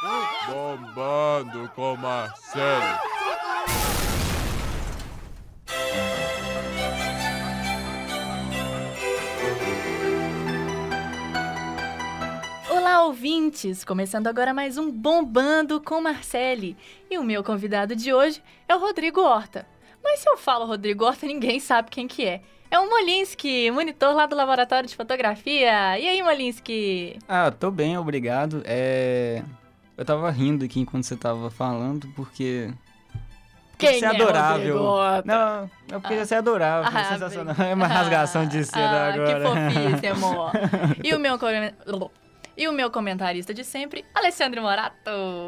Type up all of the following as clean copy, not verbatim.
Bombando com Marcelo. Olá, ouvintes! Começando agora mais um Bombando com Marcele. E o meu convidado de hoje é o Rodrigo Horta. Mas se eu falo Rodrigo Horta, ninguém sabe quem que é. É o Molinski, monitor lá do laboratório de fotografia. E aí, Molinski? Tô bem, obrigado. Eu tava rindo aqui enquanto você tava falando, porque... Quem você é adorável. Rodrigo Horta? Não, é porque você é adorável, sensacional. É uma rasgação de seda agora. Que fofice, amor. E o meu comentarista de sempre, Alessandro Morato.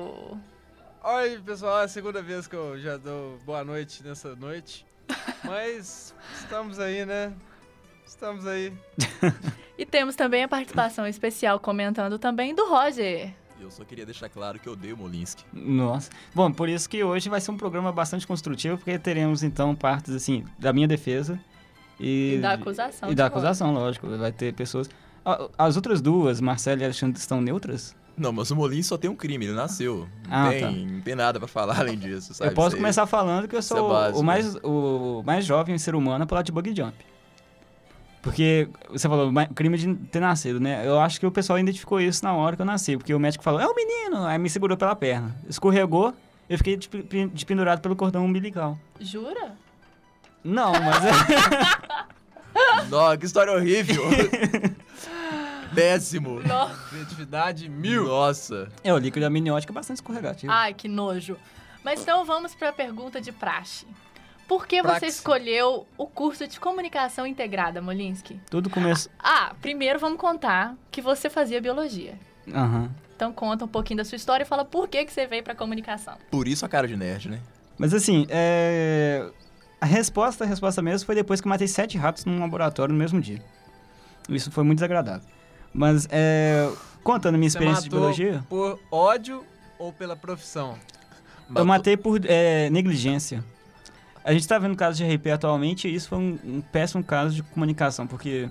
Oi, pessoal, é a segunda vez que eu já dou boa noite nessa noite. Mas estamos aí, né? Estamos aí. E temos também a participação especial comentando também do Roger. Eu só queria deixar claro que eu odeio o Molinski. Nossa. Bom, por isso que hoje vai ser um programa bastante construtivo, porque teremos, então, partes, assim, da minha defesa E da acusação. E da acusação, lógico. Vai ter pessoas... As outras duas, Marcelo e Alexandre, estão neutras? Não, mas o Molinski só tem um crime, ele nasceu. Não tem nada pra falar além disso, sabe? Eu posso começar falando que eu sou básico, o mais jovem ser humano a pular de bug jump. Porque você falou crime de ter nascido, né? Eu acho que o pessoal identificou isso na hora que eu nasci. Porque o médico falou, é o menino! Aí me segurou pela perna. Escorregou, eu fiquei pendurado pelo cordão umbilical. Jura? Não, mas... Nossa, que história horrível! Péssimo! Criatividade 1000. Nossa! O líquido amniótico é bastante escorregativo. Ai, que nojo. Mas então vamos para a pergunta de praxe. Por que Praxe. você escolheu o curso de comunicação integrada, Molinski? Tudo começou... Primeiro vamos contar que você fazia biologia. Aham. Então conta um pouquinho da sua história e fala por que você veio para comunicação. Por isso a cara de nerd, né? Mas assim, a resposta mesmo foi depois que eu matei 7 ratos num laboratório no mesmo dia. Isso foi muito desagradável. Mas, contando minha experiência de biologia... Por ódio ou pela profissão? Eu matei por negligência. A gente tá vendo casos de RP atualmente e isso foi um péssimo caso de comunicação, porque...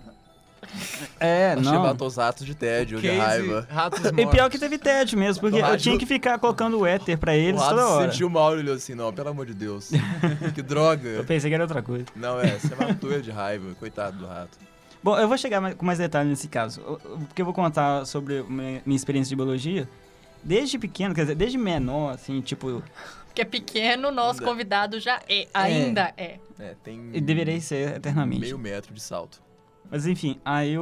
Você matou os ratos de tédio, de raiva. Ratos E mortos. pior que teve tédio mesmo, porque eu tinha que ficar colocando o éter pra O eles rato toda se hora. sentiu mal e olhou assim, não, pelo amor de Deus. Que droga. Eu pensei que era outra coisa. Não, você matou ele de raiva, coitado do rato. Bom, eu vou chegar com mais detalhes nesse caso, porque eu vou contar sobre minha experiência de biologia. Desde pequeno, quer dizer, desde menor, assim, tipo... Porque é pequeno, nosso convidado já ainda é. Tem... E deveria ser eternamente. Meio metro de salto. Mas enfim, aí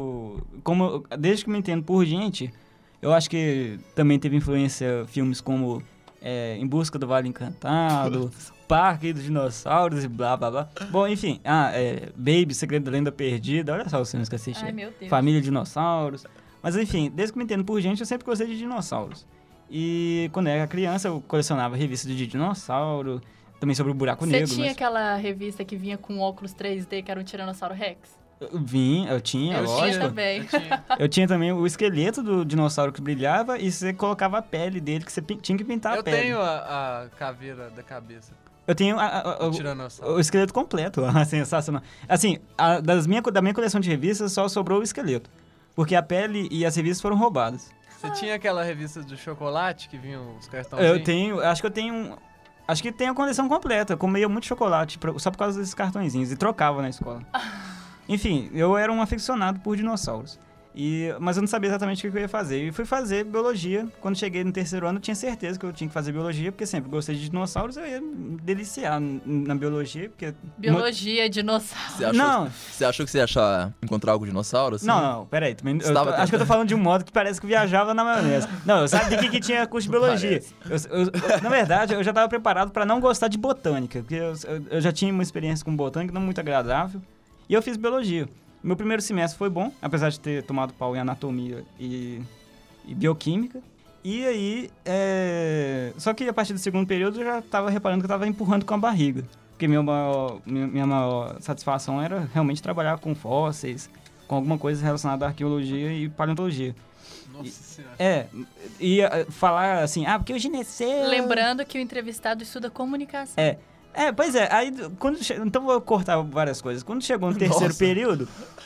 desde que eu me entendo por gente, eu acho que também teve influência filmes como Em Busca do Vale Encantado, Parque dos Dinossauros e blá blá blá. Bom, enfim, Baby, Segredo da Lenda Perdida, olha só os filmes que eu assisti. Ai, meu Deus. Família de Dinossauros. Mas enfim, desde que eu me entendo por gente, eu sempre gostei de dinossauros. E quando eu era criança, eu colecionava revistas de dinossauro, também sobre o buraco negro. Você tinha aquela revista que vinha com óculos 3D, que era um Tiranossauro Rex? Eu tinha, lógico. Tinha também. Eu tinha também o esqueleto do dinossauro que brilhava e você colocava a pele dele, que você tinha que pintar a pele. Eu tenho a caveira da cabeça. Eu tenho O tiranossauro. o esqueleto completo, sensacional. Assim, da minha coleção de revistas só sobrou o esqueleto, porque a pele e as revistas foram roubadas. Você tinha aquela revista do chocolate que vinham os cartãozinhos? Acho que tenho a coleção completa. Eu comia muito chocolate só por causa desses cartõezinhos e trocava na escola. Enfim, eu era um aficionado por dinossauros. Mas eu não sabia exatamente o que eu ia fazer. E fui fazer biologia. Quando cheguei no terceiro ano, eu tinha certeza que eu tinha que fazer biologia, porque sempre gostei de dinossauros, eu ia me deliciar na biologia, porque... Biologia, dinossauro. Você achou que você ia encontrar algum dinossauro? Assim? Não, peraí. Acho que eu tô falando de um modo que parece que viajava na maionese. Não, eu sabia que tinha curso de biologia. Na verdade, eu já tava preparado pra não gostar de botânica, porque eu já tinha uma experiência com botânica não muito agradável, e eu fiz biologia. Meu primeiro semestre foi bom, apesar de ter tomado pau em anatomia e bioquímica. E aí, só que a partir do segundo período eu já estava reparando que eu estava empurrando com a barriga. Porque minha maior satisfação era realmente trabalhar com fósseis, com alguma coisa relacionada à arqueologia e paleontologia. Nossa Senhora. E falar assim, porque o gineceu... Lembrando que o entrevistado estuda comunicação. Pois é, aí então vou cortar várias coisas. Quando chegou no terceiro período,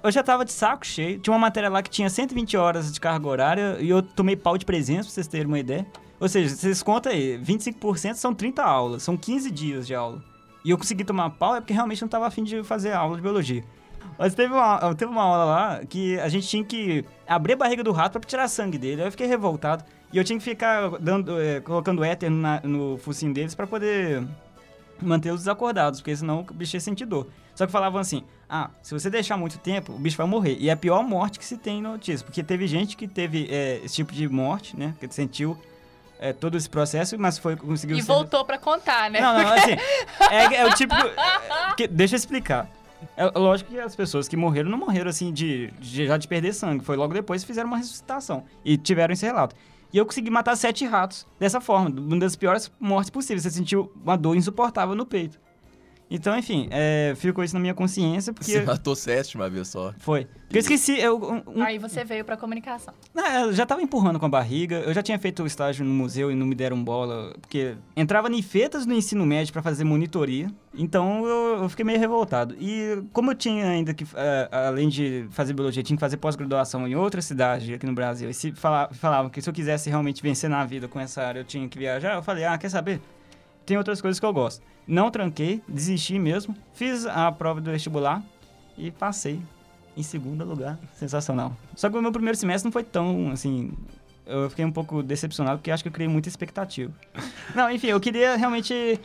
eu já tava de saco cheio. Tinha uma matéria lá que tinha 120 horas de carga horária e eu tomei pau de presença, pra vocês terem uma ideia. Ou seja, vocês contam aí, 25% são 30 aulas, são 15 dias de aula. E eu consegui tomar pau porque realmente não tava afim de fazer aula de biologia. Mas teve uma aula lá que a gente tinha que abrir a barriga do rato pra tirar sangue dele. Aí eu fiquei revoltado. E eu tinha que ficar colocando éter no focinho deles pra poder mantê-los desacordados, porque senão o bicho ia sentir dor. Só que falavam assim, se você deixar muito tempo, o bicho vai morrer. E é a pior morte que se tem no autismo, porque teve gente que teve esse tipo de morte, né, que sentiu todo esse processo, mas conseguiu... E voltou pra contar, né? Não, assim, é o tipo... deixa eu explicar. É lógico que as pessoas que morreram não morreram assim já de perder sangue, foi logo depois que fizeram uma ressuscitação e tiveram esse relato. E eu consegui matar 7 ratos dessa forma, uma das piores mortes possíveis. Você sentiu uma dor insuportável no peito. Então, enfim, ficou isso na minha consciência, porque... Você matou 7 uma vez só. Foi. Porque eu esqueci... Aí você veio pra comunicação. Eu já tava empurrando com a barriga, eu já tinha feito o estágio no museu e não me deram bola, porque entrava em fetas no ensino médio pra fazer monitoria, então eu fiquei meio revoltado. E como eu tinha ainda que, além de fazer biologia, tinha que fazer pós-graduação em outra cidade aqui no Brasil, e se falavam que se eu quisesse realmente vencer na vida com essa área, eu tinha que viajar, eu falei, quer saber? Tem outras coisas que eu gosto. Não tranquei, desisti mesmo, fiz a prova do vestibular e passei em segundo lugar. Sensacional. Só que o meu primeiro semestre não foi tão, assim... Eu fiquei um pouco decepcionado porque acho que eu criei muita expectativa. Não, enfim, eu queria realmente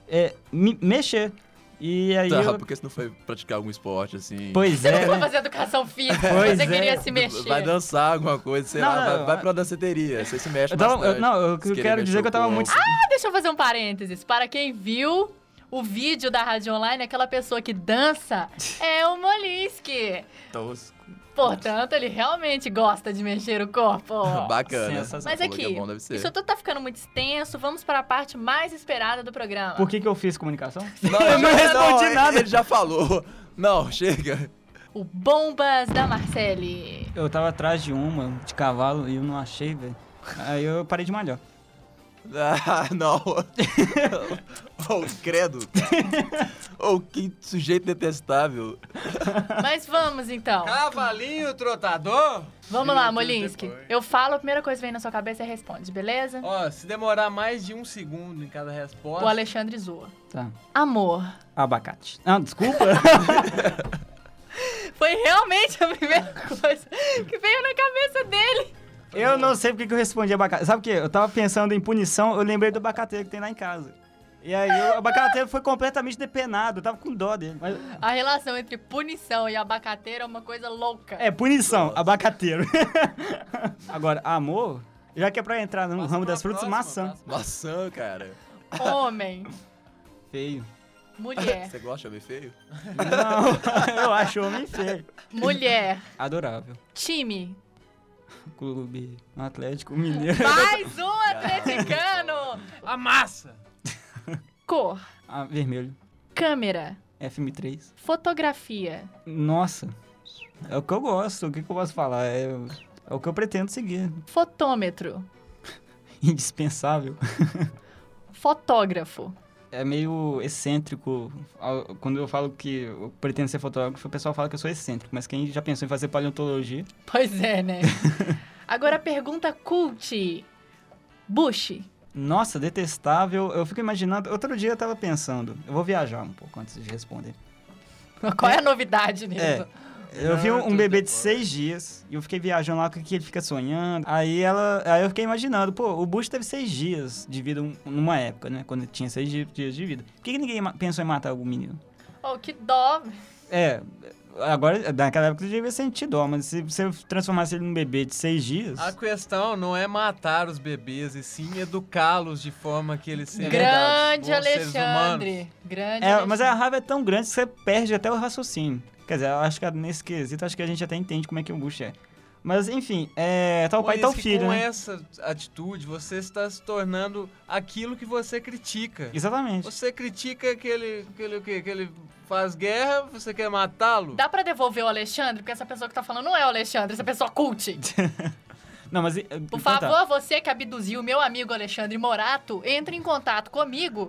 mexer. E aí porque você não foi praticar algum esporte, assim... Pois é, Você não foi fazer educação física, você queria se mexer. Vai dançar alguma coisa, sei lá, vai pra danceteria, você se mexe bastante. Eu quero dizer que eu tava muito... Deixa eu fazer um parênteses. Para quem viu o vídeo da Rádio Online, aquela pessoa que dança é o Molinski. Tosco. Portanto, ele realmente gosta de mexer o corpo. Bacana. Mas aqui, isso tudo tá ficando muito extenso. Vamos para a parte mais esperada do programa. Por que eu fiz comunicação? Eu não respondi nada. Ele já falou. Não, chega. O Bombas da Marcele. Eu tava atrás de uma, de cavalo, e eu não achei, velho. Aí eu parei de malhar. Não. Credo. Que sujeito detestável. Mas vamos, então. Cavalinho trotador? Vamos lá, Molinski. Eu falo, a primeira coisa que vem na sua cabeça e responde, beleza? Se demorar mais de 1 segundo em cada resposta... O Alexandre zoa. Tá. Amor. Abacate. Desculpa. Foi realmente a primeira coisa que veio na cabeça dele. Eu não sei porque que eu respondi abacate. Sabe o quê? Eu tava pensando em punição, eu lembrei do abacateiro que tem lá em casa. E aí o abacateiro foi completamente depenado, eu tava com dó dele. Mas... A relação entre punição e abacateiro é uma coisa louca. Punição, nossa. Abacateiro. Agora, amor, já que é pra entrar no ramo das frutas, maçã. Maçã, cara. Homem. Feio. Mulher. Você gosta de homem feio? Não, eu acho homem feio. Mulher. Adorável. Time. Clube Atlético Mineiro. Mais um atleticano! A massa! Cor. Vermelho. Câmera. FM3. Fotografia. Nossa, é o que eu gosto, o que eu posso falar? É o que eu pretendo seguir. Fotômetro. Indispensável. Fotógrafo. É meio excêntrico. Quando eu falo que eu pretendo ser fotógrafo, o pessoal fala que eu sou excêntrico. Mas quem já pensou em fazer paleontologia... Pois é, né? Agora a pergunta cult. Bush. Nossa, detestável. Eu fico imaginando... Outro dia eu tava pensando... Eu vou viajar um pouco antes de responder. Qual é a novidade nisso? Eu vi um bebê de 6 dias e eu fiquei viajando lá com o que ele fica sonhando. Aí eu fiquei imaginando, o Bush teve 6 dias de vida numa época, né? Quando ele tinha 6 dias de vida. Por que ninguém pensou em matar algum menino? Que dó. Agora, naquela época, eu devia sentir dó, mas se você transformasse ele num bebê de 6 dias... A questão não é matar os bebês, e sim educá-los de forma que eles sejam Grande Alexandre. Grande Alexandre. Mas a raiva é tão grande que você perde até o raciocínio. Quer dizer, eu acho que nesse quesito, acho que a gente até entende como é que o Bush é. Mas, enfim, tá o pai e tá o filho, com né? essa atitude, você está se tornando aquilo que você critica. Exatamente. Você critica que ele faz guerra, você quer matá-lo? Dá pra devolver o Alexandre? Porque essa pessoa que tá falando não é o Alexandre, essa pessoa cult. Não, mas... Por favor, você que abduziu o meu amigo Alexandre Morato, entre em contato comigo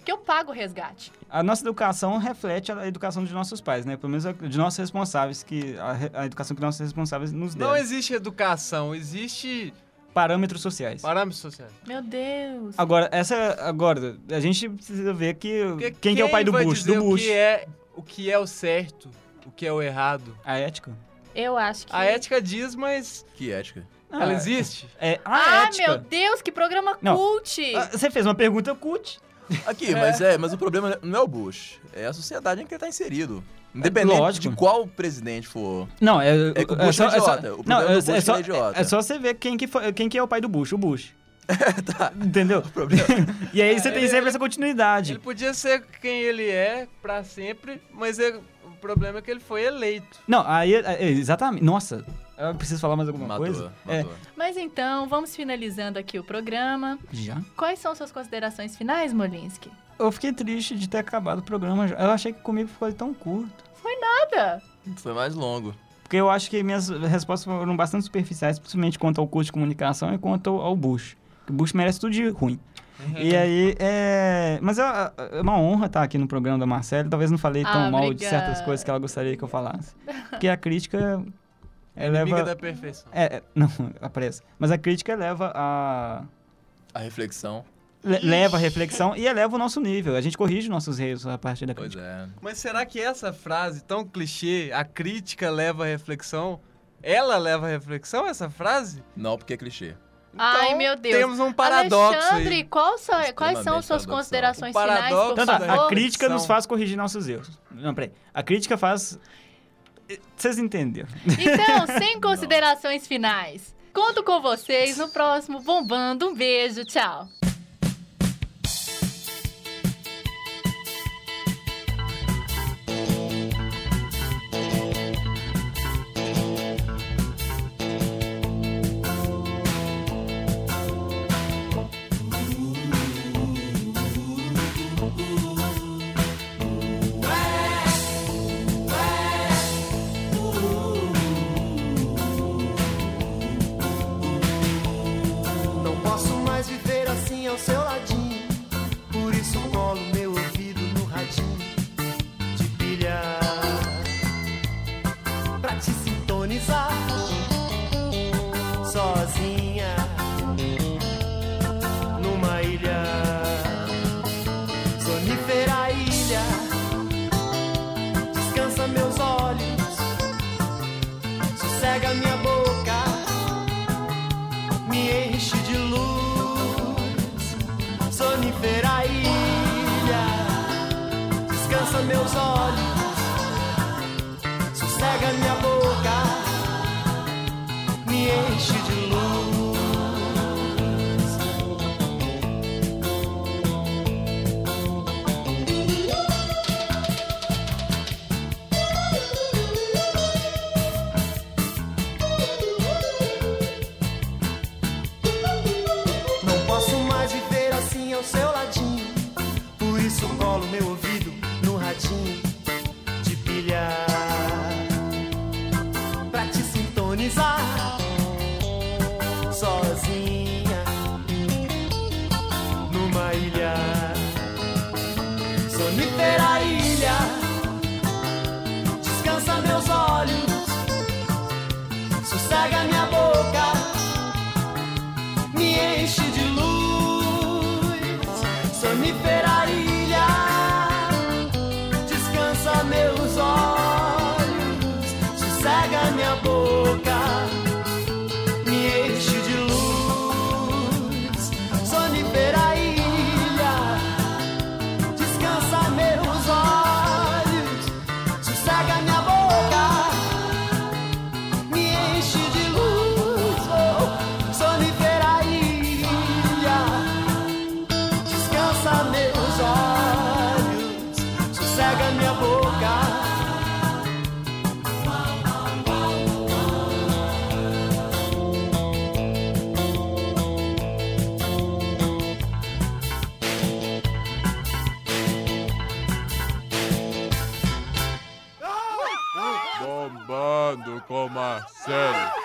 Porque eu pago o resgate. A nossa educação reflete a educação de nossos pais, né? Pelo menos de nossos responsáveis, a educação que nossos responsáveis nos deram. Não existe educação, existe... Parâmetros sociais. Parâmetros sociais. Meu Deus. Agora, a gente precisa ver quem que é o pai do vai Bush? dizer Do Bush. O que é o certo, o que é o errado? A ética? Eu acho que... A ética diz, mas Que ética. ela existe? A ética. meu Deus, que programa Não. cult. Você fez uma pergunta cult. Aqui, mas o problema não é o Bush. É a sociedade em que ele tá inserido. Independente lógico. de qual presidente for. Não, É que o Bush é idiota. O problema do Bush é idiota. É só você ver quem que é o pai do Bush, o Bush. Tá. Entendeu? E aí você tem sempre essa continuidade. Ele podia ser quem ele é pra sempre, mas o problema é que ele foi eleito. Não, aí, exatamente. Nossa, eu preciso falar mais alguma coisa? Matou. Mas então, vamos finalizando aqui o programa. Já? Quais são suas considerações finais, Molinsky? Eu fiquei triste de ter acabado o programa. Eu achei que comigo ficou tão curto. Nada. Foi mais longo. Porque eu acho que minhas respostas foram bastante superficiais, principalmente quanto ao curso de comunicação e quanto ao Bush. O Bush merece tudo de ruim. E aí, Mas é uma honra estar aqui no programa da Marcele. Talvez não falei tão mal de certas coisas que ela gostaria que eu falasse. Porque a crítica... Inimiga da perfeição. Não, aparece. Mas a crítica eleva a reflexão. Leva a reflexão e eleva o nosso nível. A gente corrige nossos erros a partir da crítica. Pois é. Mas será que essa frase tão clichê, a crítica leva a reflexão, ela leva a reflexão, essa frase? Não, porque é clichê. Ai, Então, meu Deus. temos um paradoxo Alexandre, aí. quais são suas Extremamente considerações paradoxal. O finais, por paradoxo Então, da favor? a crítica reflexão. nos faz corrigir nossos erros. Não, peraí. A crítica faz... Vocês entenderam. Então, sem considerações finais. Conto com vocês no próximo Bombando. Um beijo, tchau. Não posso mais viver assim ao seu ladinho. Por isso colo meu ouvido no radinho de pilha pra te sintonizar sozinha numa ilha, sonífera ilha. Descansa meus olhos, sossega minha boca, me enche de luz, sonífera ilha. Descansa meus olhos, sossega minha boca, me enche de luz. Não posso mais viver assim ao seu ladinho. Por isso colo meu ouvido no radinho de pilha pra te sintonizar sozinha numa ilha, sonífera ilha. Descansa meus olhos, sossega minha boca, me enche de luz, sonífera ilha. Descansa meus olhos, sossega minha boca, me enche de luz, sonífera ilha. Descansa meus olhos, sossega minha boca, me enche de luz, oh, sonífera ilha. Descansa meus olhos, sossega minha boca. Bombando com Marcelo.